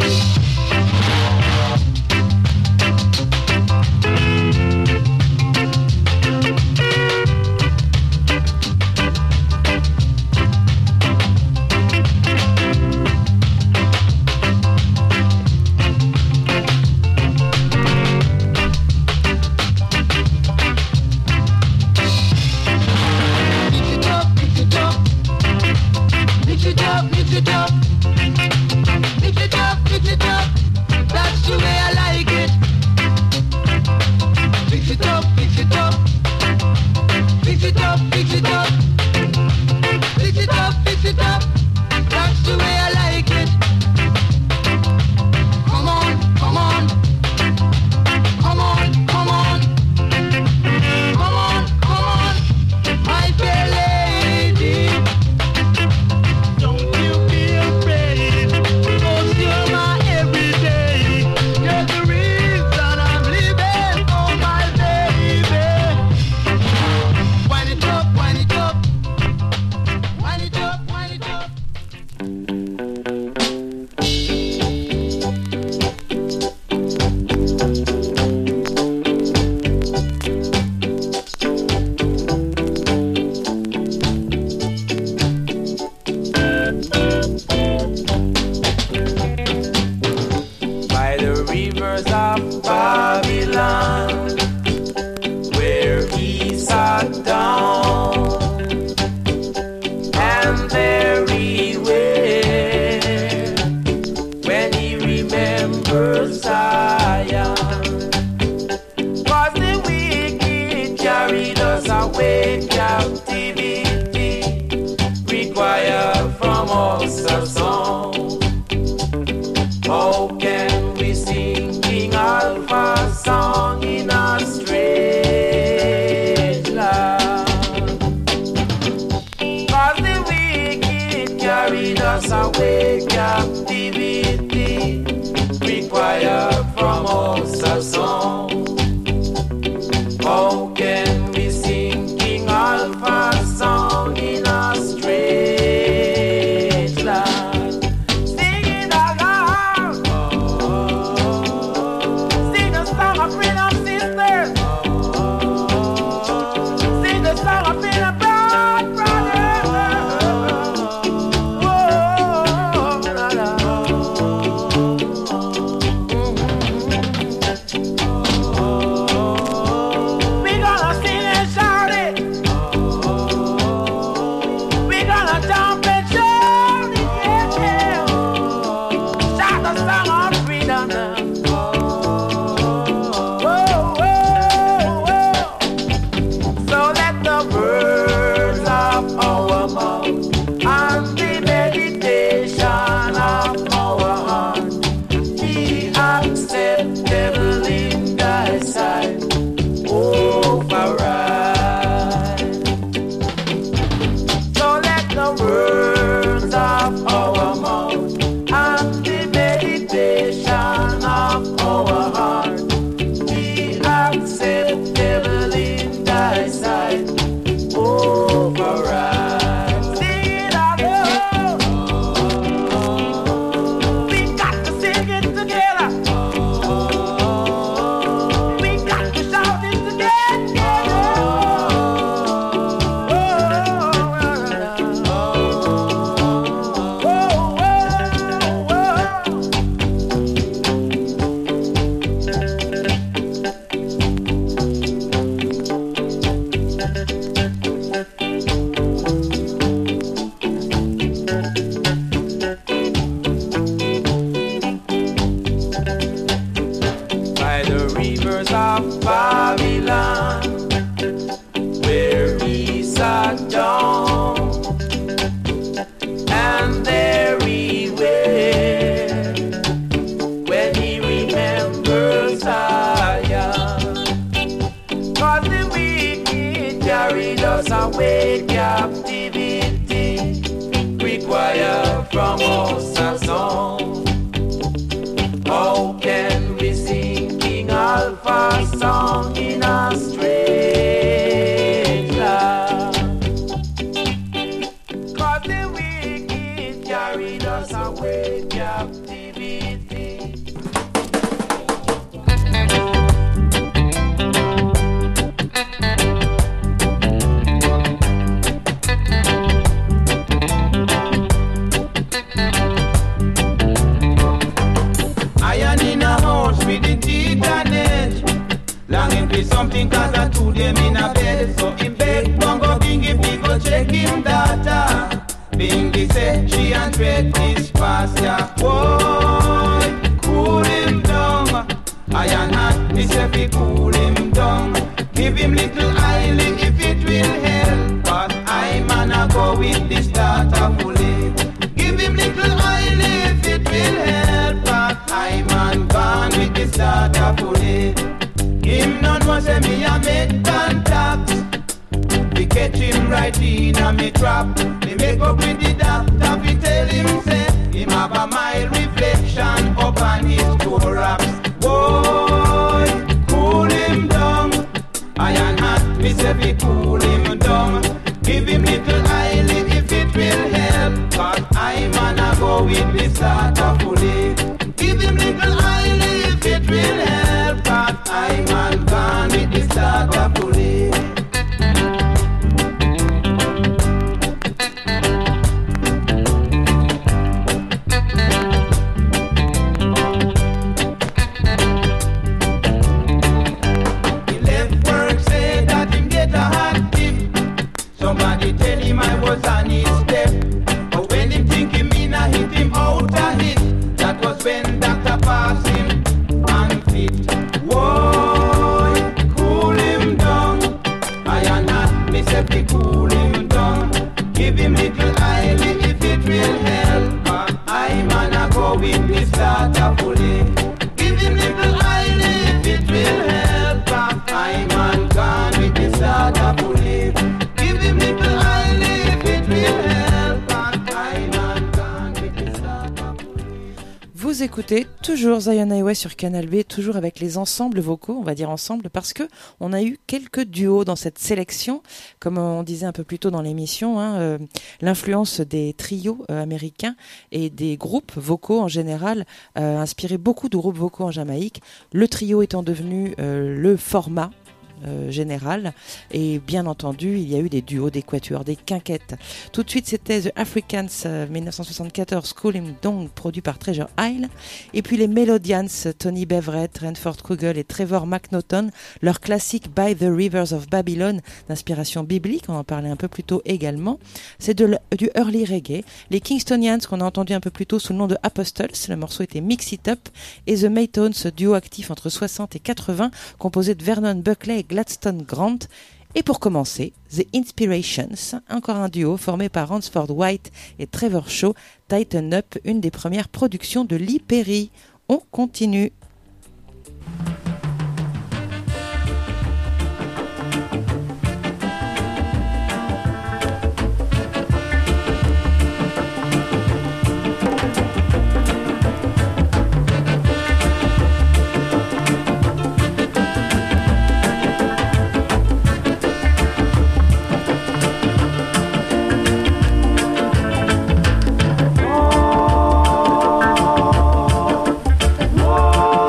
Speaker 7: Mix it up, mix it up. Mix it up, mix it up. Mix it up, mix it up. That's the way I like it. Mix it up, mix it up. Mix it up, mix it up. Mix it up, mix it up. That's the way I like it. Come on, come on. Come on, come on. Come on, come on. My fair lady. Don't you be afraid, 'cause you're my everyday. You're the reason I'm living, oh my baby. Wind it up, wind it up. Wind it up, wind it up.
Speaker 1: By the rivers of Babylon, where he sat down, and there he wept when he remembered Zion. 'Cause the wicked carried us away captivity, required from us a song. How can we sing King Alpha's song in a strange land? 'Cause the wicked carried us away captivity, required from us a song. How can we sing King Alpha's song in a strange land? Sing it aloud. Sing a song of freedom, sisters. Sing a song of freedom, brothers. Whoa, la, la. We got us away. Captivity require from us a song. How can we sing King Alpha's song in a strange land? 'Cause the wicked carried us away. Captivity.
Speaker 8: With the teeth and edge, longing for something cause I two them in a bed. So him beg, bongo bingy, go check him data. Bingy say she and dread is fast, yeah. Boy, cool him down. I and hot, me say fi cool him down. Give him little island if it will help. But I man a go with the starter fully. Give him little island if it will help. But I man gone with the starter fully. Him none was say me a make contact. We catch him right in a me trap. Me make up with the doctor. We tell him say him have a mild reflection up on his toe wraps. Boy, cool him down. I and hot, me say we cool him down. Give him little island if it will help. Cause I man a go with the starter fully. Give him little island if it will help. Cause I man gone with the starter fully. Somebody tell him I was on his step. But when him think him in, I hit him out a hit. That was when doctor passed him unfit. Whoa, cool him down. I and not me say fi cool him down. Give him little island if it will help. But I man a go with the starter fully. Give him little island if it will help. But I man gone with the starter fully.
Speaker 2: Vous écoutez toujours Zion Highway sur Canal B, toujours avec les ensembles vocaux, on va dire ensemble, parce que on a eu quelques duos dans cette sélection, comme on disait un peu plus tôt dans l'émission, hein, euh, l'influence des trios euh, américains et des groupes vocaux en général euh, inspirait beaucoup de groupes vocaux en Jamaïque, le trio étant devenu euh, le format Euh, général, et bien entendu il y a eu des duos, des quatuors, des quinquettes. Tout de suite c'était The Africans euh, dix-neuf cent soixante-quatorze, Cool Him Down, produit par Treasure Isle, et puis les Melodians, Tony Beverett, Renford Kugel et Trevor McNaughton, leur classique By the Rivers of Babylon d'inspiration biblique, on en parlait un peu plus tôt également. C'est de, du early reggae. Les Kingstonians qu'on a entendu un peu plus tôt sous le nom de Apostles, le morceau était Mix It Up, et The Maytones, duo actif entre soixante et quatre-vingts, composé de Vernon Buckley et Gladstone Grant. Et pour commencer, The Inspirations, encore un duo formé par Ransford White et Trevor Shaw, Tighten Up, une des premières productions de Lee Perry. On continue.
Speaker 6: Oh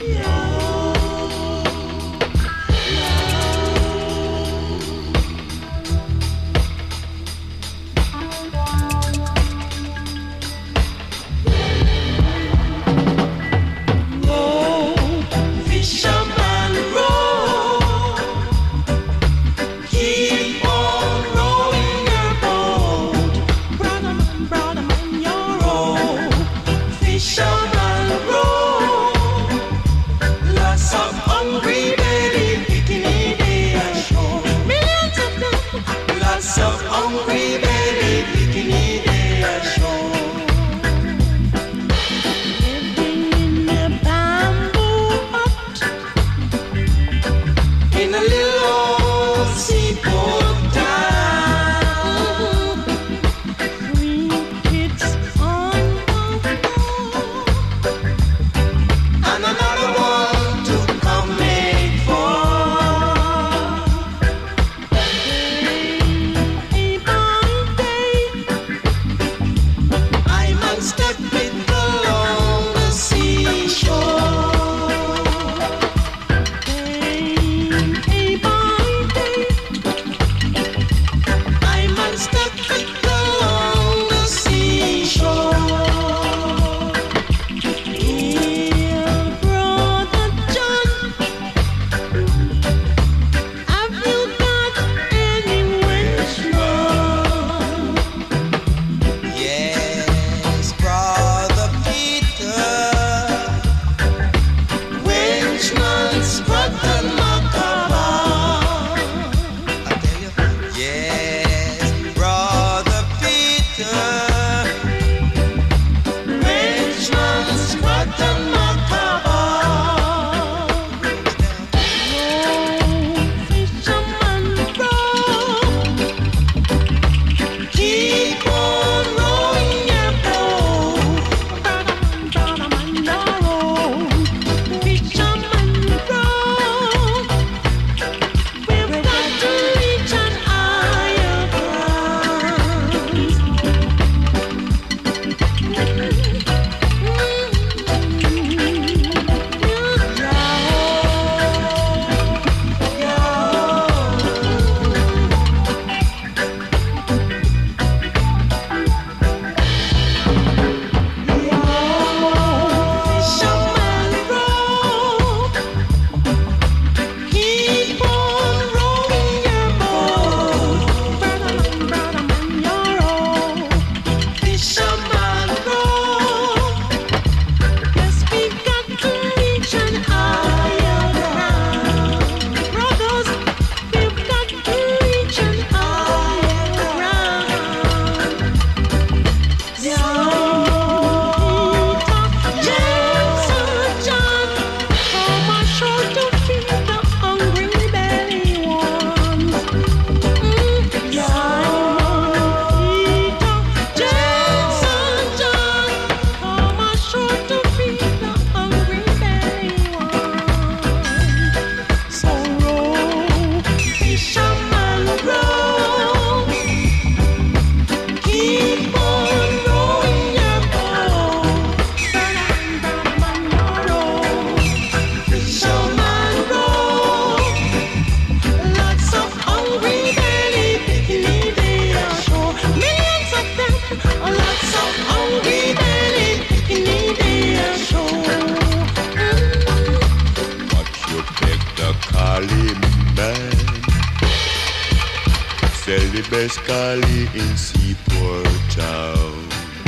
Speaker 9: Sell the best collie in Seaport Town.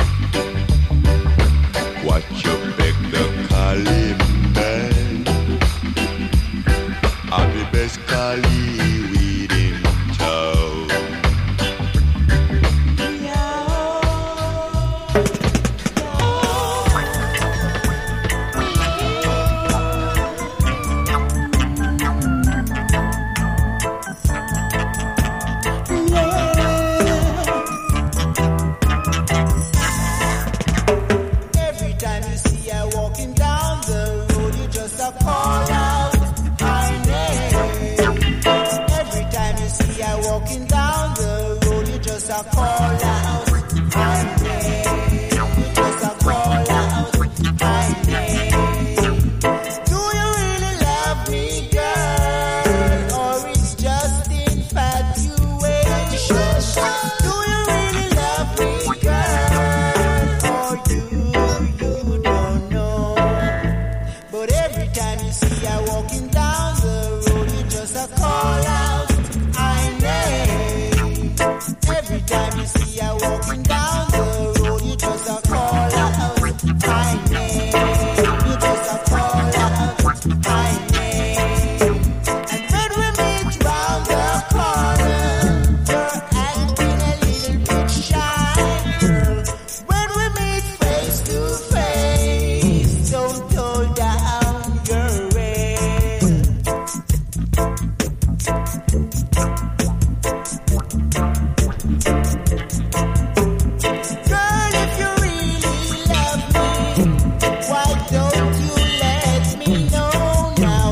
Speaker 9: Watch you beg the collie man. I'm the best collie weed in town.
Speaker 10: Every time you see a time you see her walking down the road, you just a call out my name. Every time you see her walking down the road, you just a call out my name. You just a call out my name. And when we meet round the corner, you're acting a little bit shy, girl. When we meet face to face, don't hold down your head. Girl, if you really love me, why don't you let me know now?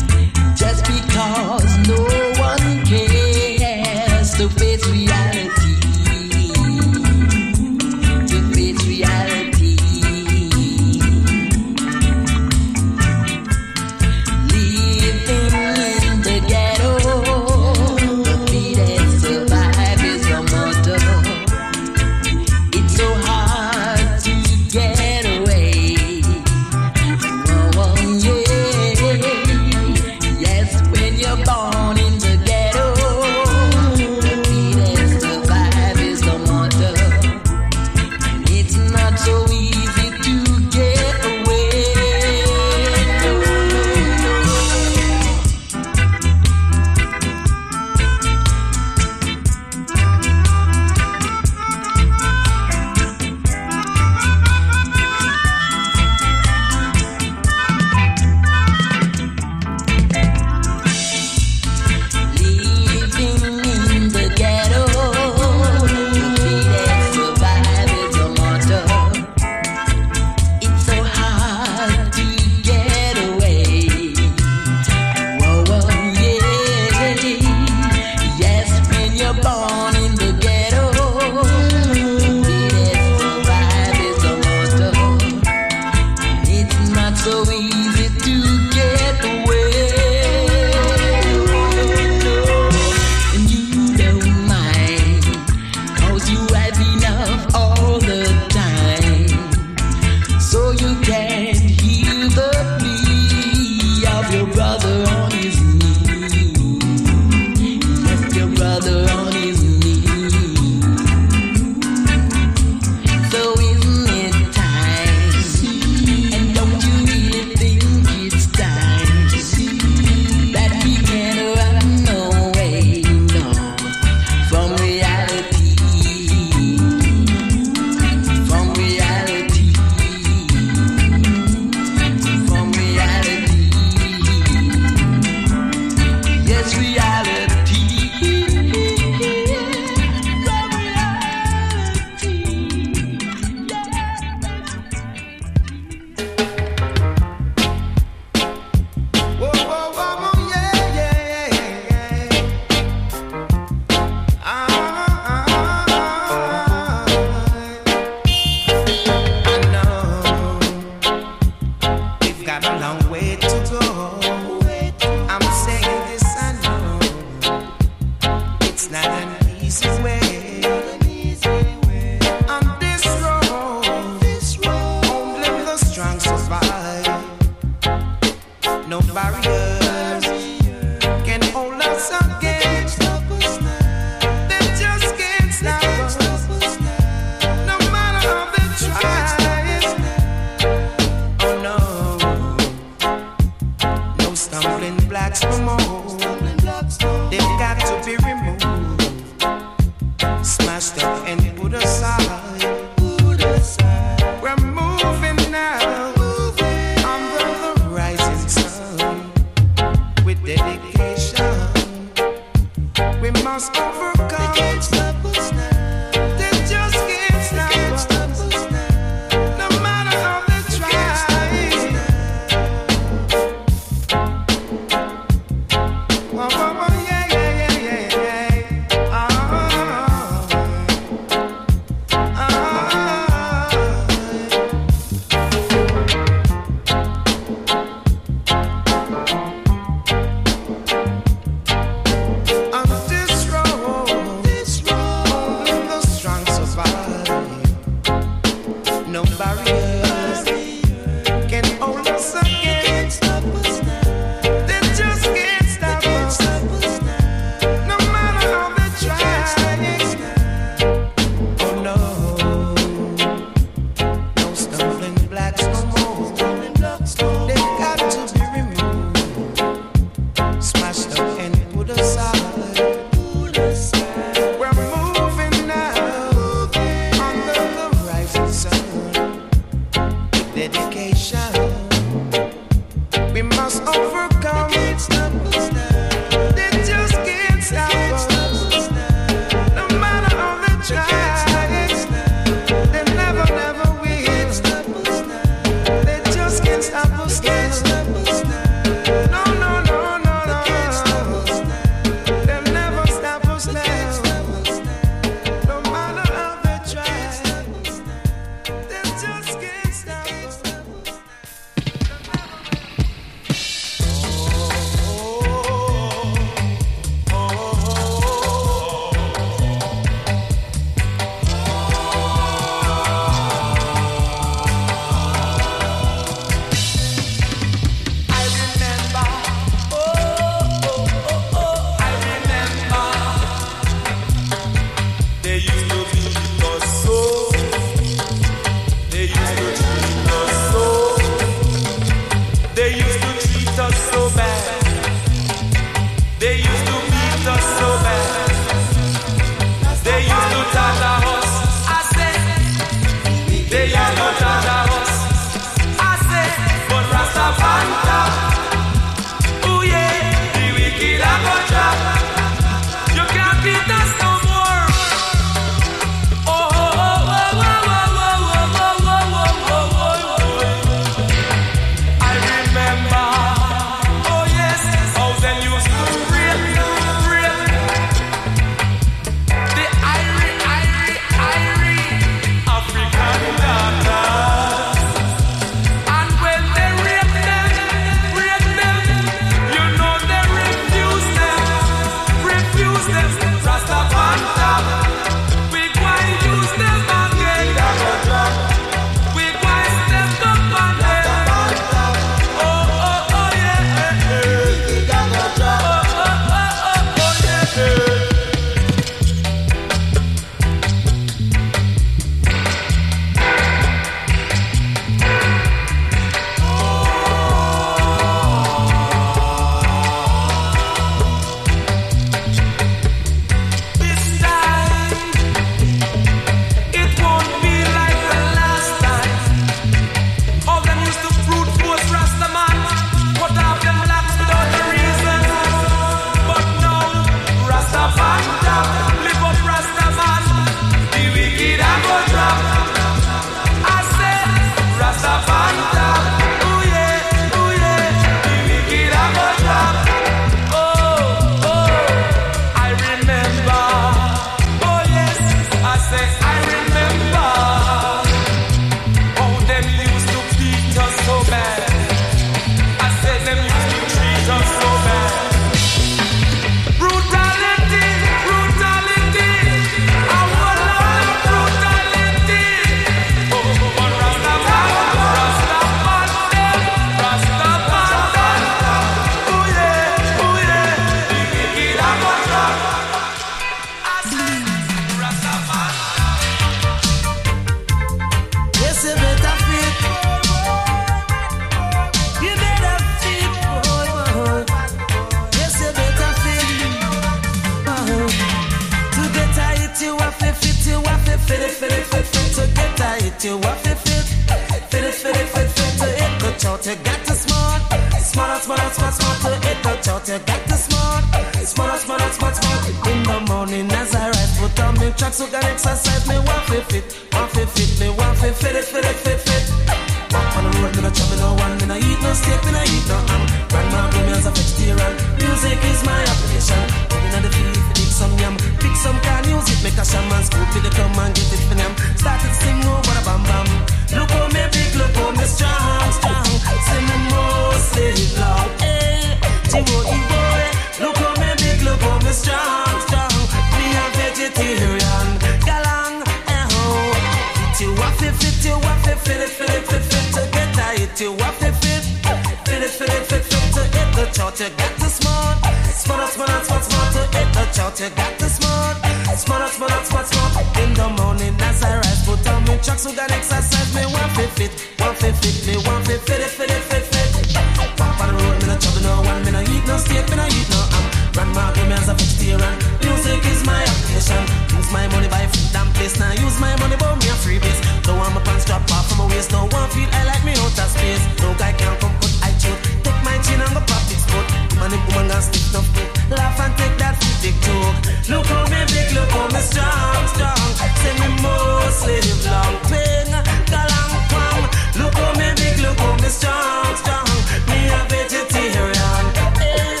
Speaker 11: it, you have to fit. Fit it, fit it, fit, fit to hit the chart. You got to smart. Smart, smart, smart, smart to hit the chart. You got to smart. Smart, smart, smart, smart. In the morning as I rise, put on me tracks, so can exercise. Me want to fit, want to fit, me want to fit it, fit it, fit, fit. Walk on the road, me no trouble, no one, me no eat no steak, me no eat no ham. Grandma give me as a vegetarian. Music is my application. Going on the field, pick some yam, pick some car music, make a shaman scoop till they come and get it for them. Started sing over the bam bam. Look how me big, look how me strong, strong. Say me more, say it loud, eh? Chivo, boy, look how me big, look how me strong, strong. Me a vegetarian, galang, eh ho. Fit you up, fit, fit you up, fit, fit it, fit it, fit, fit to get tight. You up, fit, fit, fit it, fit it, fit, fit to hit the chart. You got to smart, smart, smart, smart, smart to hit the chart. You got to smart, smart, smart, smart, smart. In the morning as I rise, put on me tracks, so can exercise. Me want fit, fit, want fit, fit, me want fit, fit it, fit it, fit, fit. Walk on the road, me no trouble, no one, me no eat no steak, me no eat no ham. Grandma give me as a vegetarian. Music is my application. Use my money buy food and place. Now use my money buy me a free base. Don't want my pants strap off from my waist. No one feel I like me out of space. No guy can come cut I choke. Take my chin and go pop it spot. Man if woman gon' stick no foot. Laugh and take that foot big joke. Look how me big, look how me strong, strong. Say me mostly live long. Ping, galang, pang. Look how me big, look how me strong, strong. Me a vegetarian. Eh.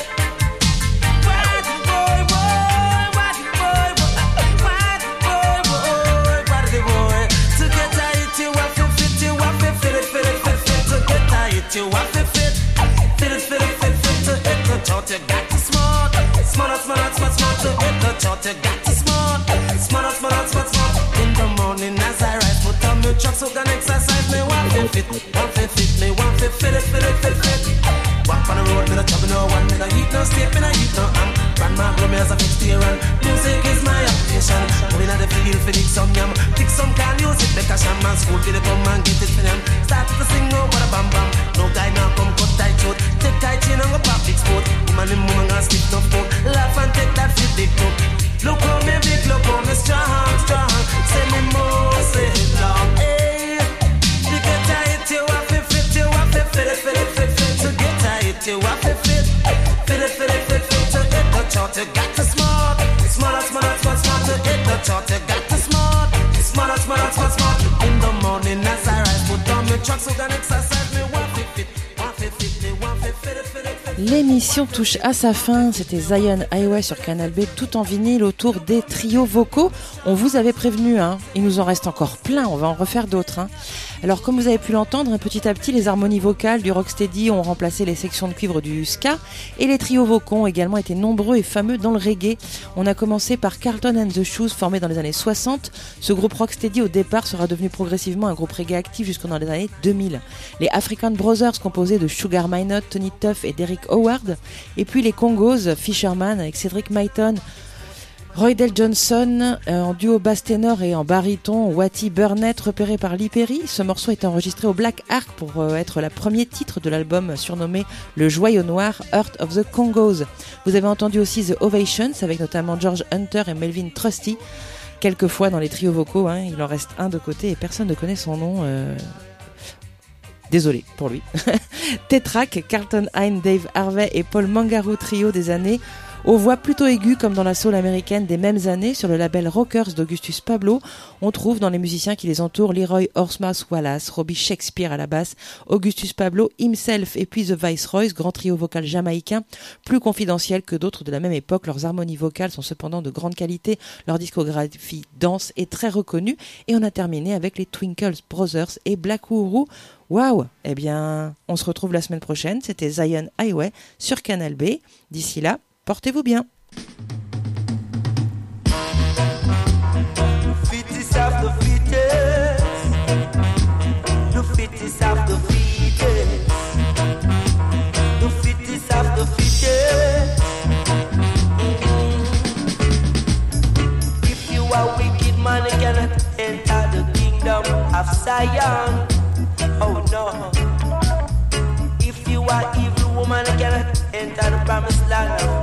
Speaker 11: You have to fit, fit it, fit it, fit, fit to hit the chart. You got to smart, smart, smart, smart, smart to hit the chart. You got to smart, smart, smart, smart, smart. In the morning as I rise, put on me truck, so can exercise. Me want to fit, want to fit, me want to fit it, fit it, fit, fit. Walk on the road, me no trouble, no one, me no eat no steak, me no eat no ham. Grandma grow me as a vegetarian. Music is my application. Going on the field, fi dig some yam, pick some car music, make a shaman school, till they come and get it for them. Start to sing over the bam bam. No guy now come cut tight throat. Take tight chain and go pop big sport. Woman and woman gonna stick no phone. Laugh and take that fit big coat. Look how me big, look how me strong, strong. Say me more, say it long. Hey, to get tight, you have to fit, you have to fit it, fit it, fit, fit. To get tight, you have to fit, fit it, fit it, fit, fit. To hit the chart, you got to smart, smart, smart, smart, smart. To hit the chart, you got to smart, smart, smart, smart, smart. In the morning as I rise, put on me truck, so can exercise. Me want to fit, want to fit, me want to fit it, fit it, fit it.
Speaker 2: L'émission touche à sa fin, c'était Zion Highway sur Canal B, tout en vinyle autour des trios vocaux. On vous avait prévenu, hein, il nous en reste encore plein, on va en refaire d'autres. Hein. Alors comme vous avez pu l'entendre, hein, petit à petit les harmonies vocales du rocksteady ont remplacé les sections de cuivre du ska et les trios vocaux ont également été nombreux et fameux dans le reggae. On a commencé par Carlton and the Shoes, formé dans les années soixante. Ce groupe rocksteady au départ sera devenu progressivement un groupe reggae actif jusqu'en dans les années deux mille. Les African Brothers composés de Sugar Minott, Tony Tuff et Derrick Howard, et puis les Congos, Fisherman avec Cedric Myton, Roydell Johnson euh, en duo basse ténor et en baryton, Watty Burnett repéré par Lee Perry. Ce morceau est enregistré au Black Ark pour euh, être le premier titre de l'album surnommé Le Joyau Noir, Heart of the Congos. Vous avez entendu aussi The Ovations avec notamment George Hunter et Melvin Trusty. Quelquefois dans les trios vocaux, hein, il en reste un de côté et personne ne connaît son nom. Euh... Désolé pour lui. Tetrak, Carlton Hine, Dave Harvey et Paul Mangarou trio des années aux voix plutôt aiguës comme dans la soul américaine des mêmes années. Sur le label Rockers d'Augustus Pablo, on trouve dans les musiciens qui les entourent Leroy Horsemouth Wallace, Robbie Shakespeare à la basse, Augustus Pablo himself et puis The Viceroys, grand trio vocal jamaïcain, plus confidentiel que d'autres de la même époque. Leurs harmonies vocales sont cependant de grande qualité, leur discographie dense et très reconnue. Et on a terminé avec les Twinkle Brothers et Black Uhuru. Waouh! Eh bien, on se retrouve la semaine prochaine. C'était Zion Highway sur Canal B. D'ici là, portez-vous bien.
Speaker 1: If you are wicked man, you cannot enter the kingdom of Zion. Oh no. If you are evil woman, you cannot enter the promised land of